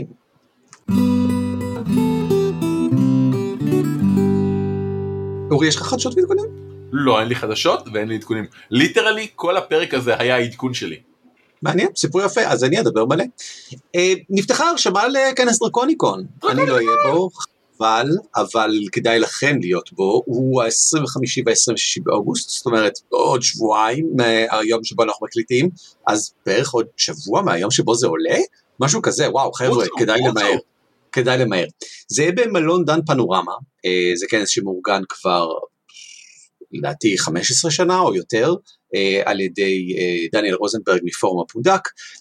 S2: אורי, יש לך חדשות ועדכונים?
S3: לא, אין לי חדשות ואין לי עדכונים. ליטרלי, כל הפרק הזה היה העדכון שלי.
S2: מעניין, סיפור יפה, אז אני אדבר מלא. נפתחה הרשמה לכנס דרקוניקון. אני לא אהיה בו, אבל כדאי לכם להיות בו. הוא ה-25 וה-26 באוגוסט, זאת אומרת, עוד שבועיים מהיום שבו אנחנו מקליטים, אז בערך עוד שבוע מהיום שבו זה עולה, משהו כזה, וואו, חבר'ה, כדאי למהר. כדאי למהר. זה יהיה במלון דן פנורמה, זה כנס שמאורגן כבר, לדעתי 15 שנה או יותר, על ידי דניאל רוזנברג מפורום הפונדק,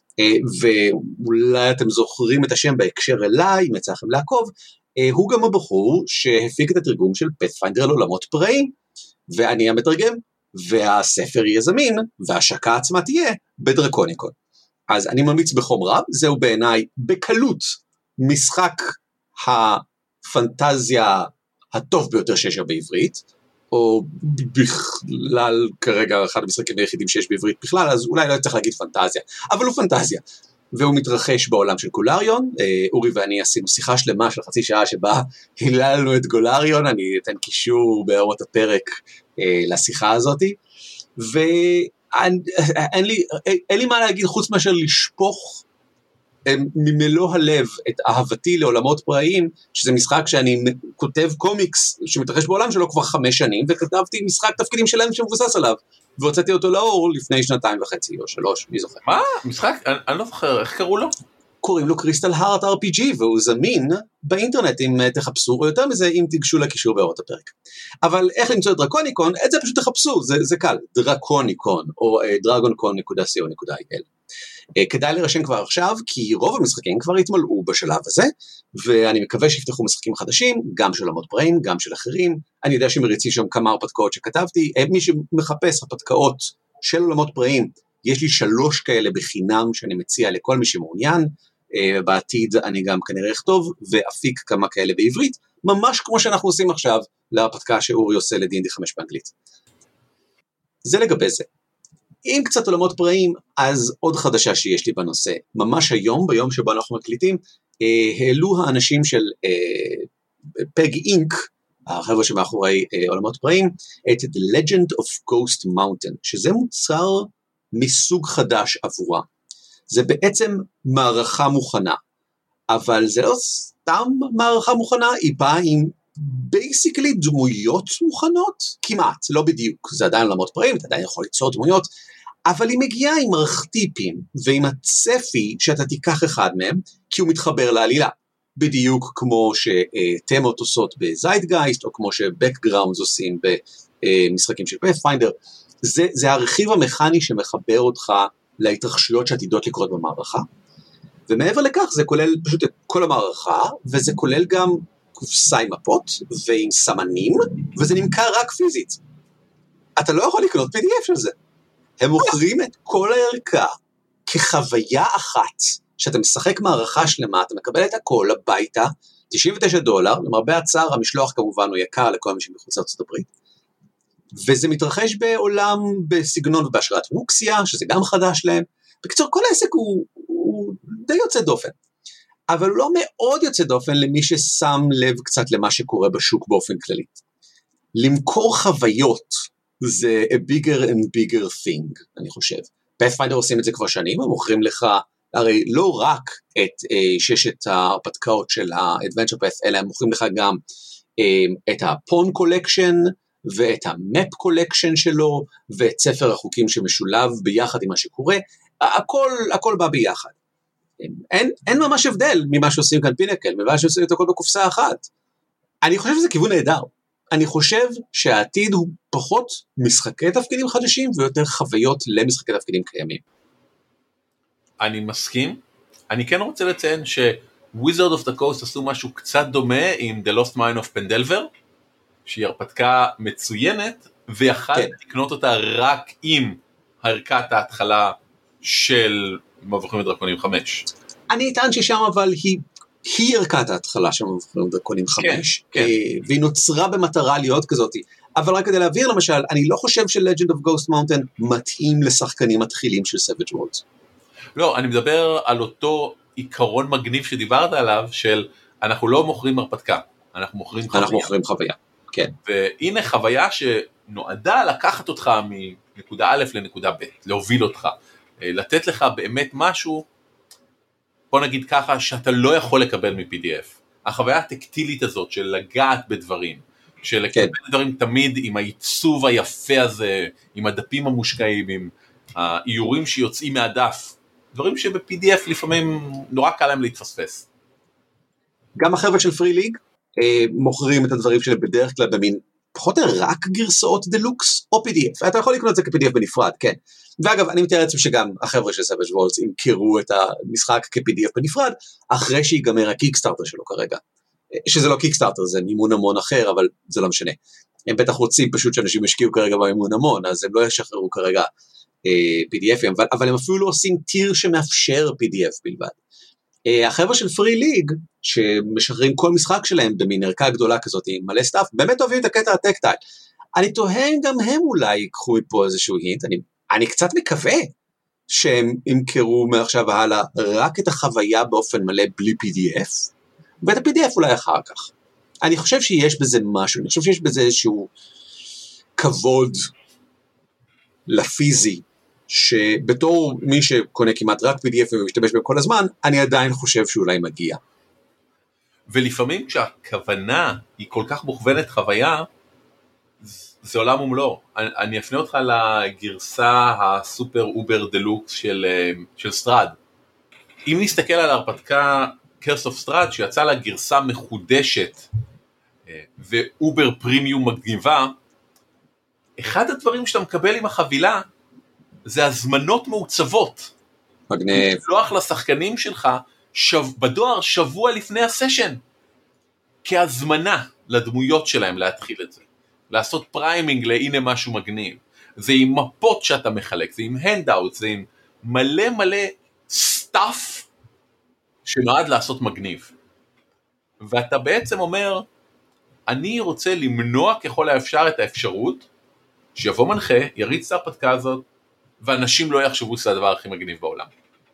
S2: ואולי אתם זוכרים את השם בהקשר אליי, אם יצא לכם לעקוב, הוא גם הבחור שהפיק את התרגום של פאת'פיינדר על עולמות פראיים, ואני המתרגם, והספר יהיה זמין, וההשקה עצמה תהיה בדרקוניקון. אז אני ממליץ בחום רב, זהו בעיניי בקלות משחק הפנטזיה הטוב ביותר שיש בעברית, או בכלל כרגע אחד המשחקים היחידים שיש בעברית בכלל, אז אולי לא צריך להגיד פנטזיה, אבל הוא פנטזיה, והוא מתרחש בעולם של גולריון. אורי ואני עשינו שיחה שלמה של חצי שעה שבה היללנו את גולריון, אני אתן קישור בהערות הפרק לשיחה הזאת, ואין לי מה להגיד חוץ מאשר לשפוך ממלוא הלב את אהבתי לעולמות פראיים, שזה משחק שאני כותב קומיקס שמתרחש בעולם שלו כבר 5 שנים, וכתבתי משחק תפקידים שלהם שמבוסס עליו, והוצאתי אותו לאור לפני 2.5 או 3, מי זוכר?
S3: מה? משחק? אני לא זוכר, איך קראו לו?
S2: קוראים לו קריסטל הארט RPG, והוא זמין באינטרנט אם תחפשו, או יותר מזה אם תיגשו לקישור בהערות הפרק. אבל איך למצוא את דרקוניקון? את זה פשוט תחפשו, זה קל, דרקוניקון, או dragoncon.co.il. כדאי להירשם כבר עכשיו, כי רוב המשחקים כבר התמלאו בשלב הזה, ואני מקווה שיפתחו משחקים חדשים, גם של עולמות פראיים, גם של אחרים. אני יודע שמריצים שם כמה הרפתקאות שכתבתי, מי שמחפש הרפתקאות של עולמות פראיים, יש לי 3 כאלה בחינם שאני מציע לכל מי שמעוניין, בעתיד אני גם כנראה אכתוב, ואפיק כמה כאלה בעברית, ממש כמו שאנחנו עושים עכשיו, להרפתקה שאורי עושה ל-D&D 5 באנגלית. זה לגבי זה. אם קצת עולמות פראיים, אז עוד חדשה שיש לי בנושא. ממש היום, ביום שבו אנחנו מקליטים, העלו האנשים של פג אינק, החבר'ה שמאחורי עולמות פראיים, את The Legend of Ghost Mountain, שזה מוצר מסוג חדש עבורה. זה בעצם מערכה מוכנה, אבל זה לא סתם מערכה מוכנה, היא באה עם basically דמויות מוכנות, כמעט, לא בדיוק, זה עדיין עולמות פראיים, אתה עדיין יכול ליצור דמויות, אבל היא מגיעה עם ארכטיפים, ועם הצפי שאתה תיקח אחד מהם, כי הוא מתחבר לעלילה, בדיוק כמו שתמות עושות בזיידגייסט, או כמו שבקגראונדס עושים במשחקים של פאת'פיינדר, זה הרכיב המכני שמחבר אותך להתרחשויות שעתידות לקרות במערכה, ומעבר לכך זה כולל פשוט את כל המערכה, וזה כולל גם קופסה עם מפות ועם סמנים, וזה נמכר רק פיזית. אתה לא יכול לקנות PDF של זה. הם מוכרים את כל הערכה כחוויה אחת, שאתה משחק מערכה שלמה, אתה מקבל את הכל הביתה, $99, למרבה הצער, המשלוח כמובן הוא יקר לכל מי שמחוץ לארצות הברית, וזה מתרחש בעולם בסגנון ובהשראת ווקסיה, שזה גם חדש להם. בקיצור, כל העסק הוא די יוצא דופן, אבל הוא לא מאוד יוצא דופן למי ששם לב קצת למה שקורה בשוק באופן כללי. למכור חוויות זה a bigger and bigger thing, אני חושב. Pathfinder עושים את זה כבר שנים, הם מוכרים לך הרי לא רק את ששת ההרפתקאות של ה-Adventure Path, אלא הם מוכרים לך גם את ה-Pawn Collection, ואת ה-Map Collection שלו, ואת ספר החוקים שמשולב ביחד עם מה שקורה, הכל בא ביחד. אין ממש הבדל ממה שעושים כאן פינקל, ממה שעושים את הכל בקופסה אחת. אני חושב שזה כיוון נהדר. אני חושב שהעתיד הוא פחות משחקי תפקידים חדשים, ויותר חוויות למשחקי תפקידים קיימים.
S3: אני מסכים. אני כן רוצה לציין ש-Wizard of the Coast עשו משהו קצת דומה עם The Lost Mine of Pendelver, שהיא הרפתקה מצוינת, ויכלת לקנות אותה רק עם הערכת ההתחלה של מבוכים ודרקונים 5.
S2: אני אטען ששם אבל היא ערכת ההתחלה של מבוכים ודרקונים 5, והיא נוצרה במטרה להיות כזאת. אבל רק כדי להעביר למשל, אני לא חושב ש-Legend of Ghost Mountain מתאים לשחקנים מתחילים של Savage Worlds.
S3: לא, אני מדבר על אותו עיקרון מגניב שדיברת עליו, של אנחנו לא מוכרים הרפתקה, אנחנו מוכרים חוויה.
S2: אנחנו מוכרים חוויה, כן.
S3: והנה חוויה שנועדה לקחת אותך מנקודה א' לנקודה ב', להוביל אותך, לתת לך באמת משהו, בוא נגיד ככה, שאתה לא יכול לקבל מ-PDF. החוויה הטקטילית הזאת של לגעת בדברים, של לקבל דברים תמיד עם העיצוב היפה הזה, עם הדפים המושקעים, עם האיורים שיוצאים מהדף, דברים שב-PDF לפעמים נורא קל להם להתפספס.
S2: גם החבר'ה של פרי ליג מוכרים את הדברים שלהם בדרך כלל במין פחות רק גרסאות דלוקס או PDF, אתה יכול לקנות את זה כ-PDF בנפרד, כן. ואגב, אני מתאר לעצמי שגם החבר'ה של Savage Worlds ימכרו את המשחק כ-PDF בנפרד, אחרי שיגמר הקיקסטארטר שלו כרגע. שזה לא קיקסטארטר, זה מימון המון אחר, אבל זה לא משנה. הם בטח רוצים פשוט שאנשים ישקיעו כרגע במימון המון, אז הם לא ישחררו כרגע PDFים, אבל הם אפילו לא עושים טיר שמאפשר PDF בלבד. החבר'ה של פרי ליג, שמשחררים כל משחק שלהם במין ערכה גדולה כזאת, עם מלא סטאפ, באמת אוהבים את הקטע הטקטייל. אני תוהה גם הם אולי ייקחו פה איזשהו הינט, אני קצת מקווה שהם ימכרו מעכשיו והלאה רק את החוויה באופן מלא בלי PDF, ואת ה-PDF אולי אחר כך. אני חושב שיש בזה משהו, אני חושב שיש בזה איזשהו כבוד לפיזי, שבתור מי שקונה כמעט רק PDF ומשתמש בהם כל הזמן, אני עדיין חושב שאולי מגיע.
S3: ולפעמים כשהכוונה היא כל כך מוכוונת חוויה, זה עולם ומלואו. אני אפנה אותך לגרסה הסופר אובר דלוקס של סטרד. אם נסתכל על ההרפתקה Curse of Strahd, שיצא לה גרסה מחודשת ואובר פרימיום מגניבה, אחד הדברים שאתה מקבל עם החבילה, זה הזמנות מעוצבות.
S2: מגניב.
S3: לשלוח לשחקנים שלך בדואר שבוע לפני הסשן, כהזמנה לדמויות שלהם להתחיל את זה. לעשות פריימינג להנה משהו מגניב. זה עם מפות שאתה מחלק, זה עם הנדאוט, זה עם מלא מלא סטאפ שנועד לעשות מגניב. ואתה בעצם אומר, אני רוצה למנוע ככל האפשר את האפשרות, שיבוא מנחה, יריץ את ההרפתקה הזאת, ואנשים לא יחשבו שזה הדבר הכי מגניב בעולם.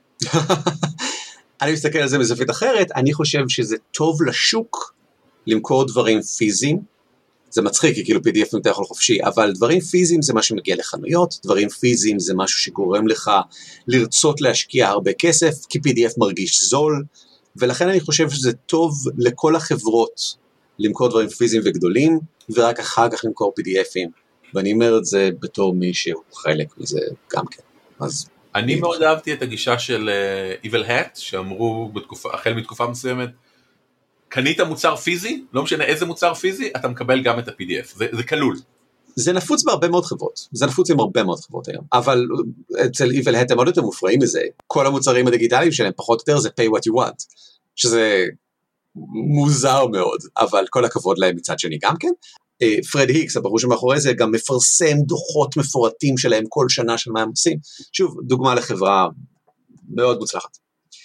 S2: אני מסתכל על זה מזווית אחרת, אני חושב שזה טוב לשוק למכור דברים פיזיים, זה מצחיק, כי כאילו PDF אתה יכול חופשי, אבל דברים פיזיים זה מה שמגיע לחנויות, דברים פיזיים זה משהו שגורם לך לרצות להשקיע הרבה כסף, כי PDF מרגיש זול, ולכן אני חושב שזה טוב לכל החברות למכור דברים פיזיים וגדולים, ורק אחר כך למכור PDFים, ואני אומר את זה בתור מי שהוא חלק מזה גם כן. אז
S3: אני מאוד אהבתי את הגישה של Evil Hat, שאמרו החל מתקופה מסוימת, קנית מוצר פיזי, לא משנה איזה מוצר פיזי, אתה מקבל גם את ה-PDF, זה כלול.
S2: זה נפוץ בהרבה מאוד חברות, זה נפוץ עם הרבה מאוד חברות היום, אבל אצל Evil Hat הם עוד יותר מופרעים מזה, כל המוצרים הדיגיטליים שלהם פחות או יותר זה pay what you want, שזה מוזר מאוד, אבל כל הכבוד להם מצד שני גם כן. פרד היקס, הברור שמאחורי זה, גם מפרסם דוחות מפורטים שלהם כל שנה של מה הם עושים, שוב, דוגמה לחברה מאוד מוצלחת.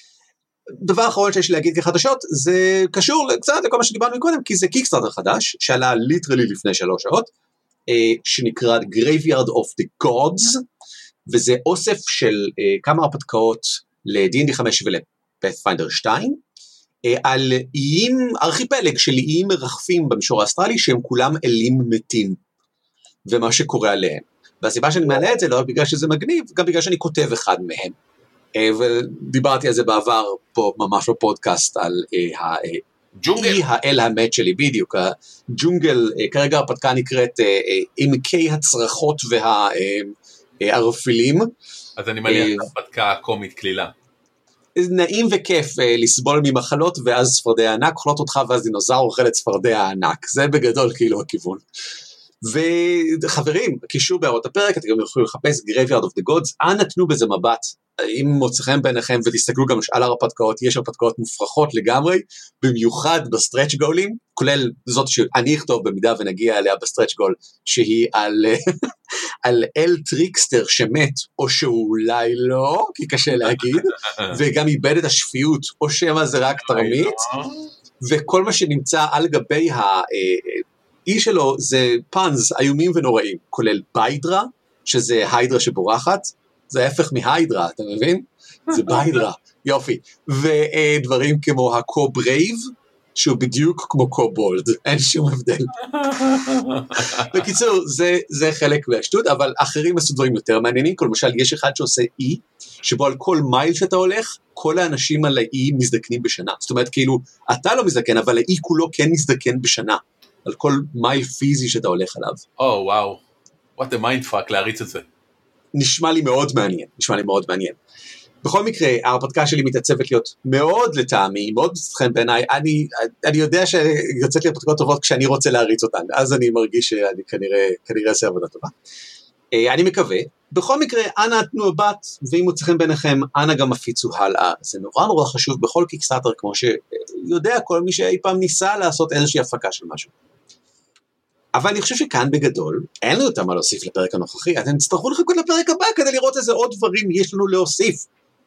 S2: דבר אחרון שיש לי להגיד כחדשות, זה קשור קצת לכל מה שדיברנו קודם, כי זה קיקסטארטר חדש, שעלה ליטרלי לפני 3 שעות, שנקרא Graveyard of the Gods, וזה אוסף של כמה הרפתקאות ל-D&D 5 ול-Pathfinder 2, על איים, ארכיפלג של איים מרחפים במישור האסטרלי, שהם כולם אלים מתים, ומה שקורה עליהם. והסיבה שאני מעלה את זה, לא בגלל שזה מגניב, גם בגלל שאני כותב אחד מהם. ודיברתי על זה בעבר פה ממש בפודקאסט על אי האל המת שלי, בדיוק, הג'ונגל, כרגע הרפתקה נקראת עמקי הצרחות והערפילים.
S3: אז אני מניח הרפתקה קומית כלילה.
S2: נעים וכיף לסבול ממחלות, ואז צפרדע הענק אוכלות אותך, ואז דינוזאור אוכל את צפרדע הענק, זה בגדול כאילו הכיוון. וחברים, קישור בהערות הפרק, אתם גם יכולים לחפש Graveyard of the Gods, אנא תנו בזה מבט, אם מוצאכם ביניכם, ותסתכלו גם על הרפתקאות, יש הרפתקאות מופרכות לגמרי, במיוחד בסטרץ' גולים, כולל זאת שאני אכתוב במידה ונגיע אליה בסטרץ' גול, שהיא על אל טריקסטר שמת, או שאולי לא, כי קשה להגיד, וגם איבד את השפיות, או שמה זה רק תרמית, וכל מה שנמצא על גבי האי שלו, זה פאנז איומים ונוראים, כולל ביידרה, שזה היידרה שבורחת, זה ההפך מהיידרה, אתה מבין? זה ביידרה, יופי. ודברים כמו הקו-ברייב, שהוא בדיוק כמו קו-בולד, אין שום הבדל. בקיצור, זה חלק מהשטות, אבל אחרים עשו דברים יותר מעניינים, כל למשל, יש אחד שעושה אי, שבו על כל מייל שאתה הולך, כל האנשים על האי מזדקנים בשנה. זאת אומרת, כאילו, אתה לא מזדקן, אבל האי כולו כן מזדקן בשנה, על כל מייל פיזי שאתה הולך עליו.
S3: וואו. What a mindfuck להריץ את זה.
S2: נשמע לי מאוד מעניין. בכל מקרה, ההרפתקה שלי מתעצבת להיות מאוד לטעמי, מאוד מסתכן בעיניי, אני יודע שיוצאת לי הרפתקאות טובות כשאני רוצה להריץ אותן, אז אני מרגיש שאני כנראה אעשה עבודה טובה. אני מקווה, בכל מקרה, אנא תנו בת, ואם מוצאכם ביניכם, אנא גם הפיצו הלאה, זה נורא חשוב בכל קיקסטארטר, כמו שיודע כל מי שאי פעם ניסה לעשות איזושהי הפקה של משהו. אבל אני חושב שכאן בגדול, אין לנו יותר מה להוסיף לפרק הנוכחי, אתם תצטרכו לחכות לפרק הבא, כדי לראות איזה עוד דברים יש לנו להוסיף.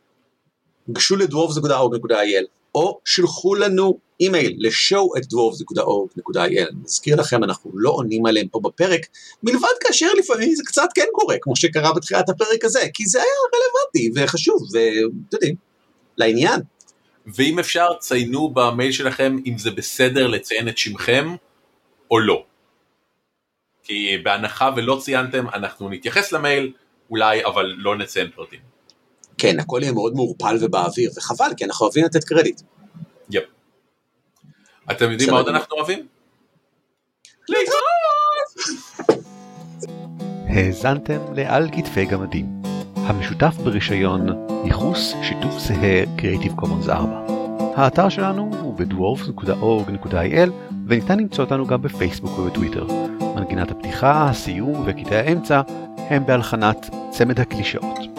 S2: גשו לדוורבס.org.il, או שלחו לנו אימייל לשhow@dwarves.org.il, נזכיר לכם, אנחנו לא עונים עליהם פה בפרק, מלבד כאשר לפעמים זה קצת כן קורה, כמו שקרה בתחילת הפרק הזה, כי זה היה רלוונטי וחשוב, ואתם יודעים, לעניין.
S3: ואם אפשר, ציינו במייל שלכם, אם זה בסדר לציין את שמכם, או לא. כי בהנחה ולא ציינתם, אנחנו נתייחס למייל, אולי, אבל לא נציין פרטים.
S2: כן, הכל יהיה מאוד מעורפל ובאוויר, וחבל, כי אנחנו אוהבים לתת קרדיט.
S3: יפ. אתם יודעים מה עוד אנחנו אוהבים?
S1: האזנתם לעל כתפי גמדים, המשותף ברישיון ייחוס שיתוף זהה Creative Commons 4. האתר שלנו הוא בדוורבס.org.il, וניתן למצוא אותנו גם בפייסבוק ובטוויטר. מנגינת הפתיחה, הסיום וקטעי האמצע הם בהלחנת צמד הקלישאות.